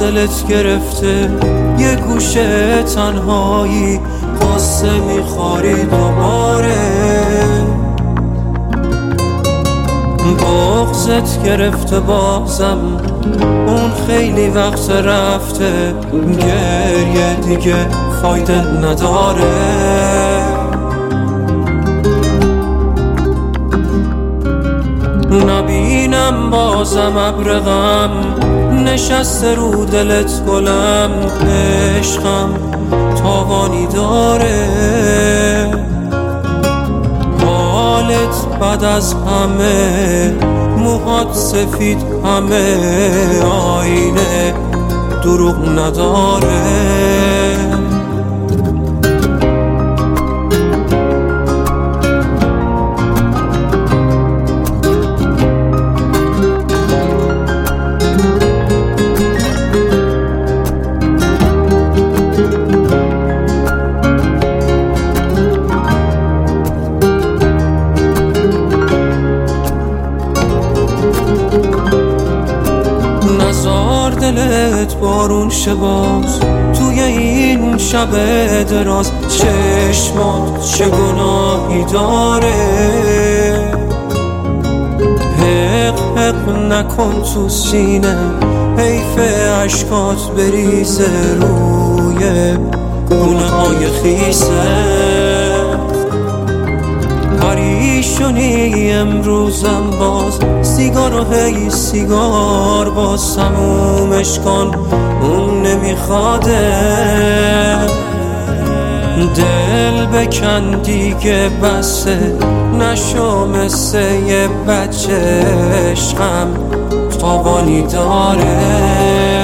دلت گرفته یه گوشه تنهایی، قصه میخوری دوباره. بغضت گرفته بازم، اون خیلی وقت رفته، گریه دیگه فایده نداره. نبینم بازم ابر غم نشسته رو دلت گلم، عشقم تاوانی داره. حالت بد از همه، موهات سفید همه، آینه دروغ نداره. نزار دلت بارون شه باز توی این شب دراز، چشمات چه گناهی داره. حق حق نکن تو سینه، حیف عشقات بریزه روی گونه های خیسه. پریشونی امروزم باز، سیگار و هی سیگار باز تمومش کن، اون نمیخواده. دل بکن دیگه بسه، نشو مثل یه بچه، عشقم تاوانی داره.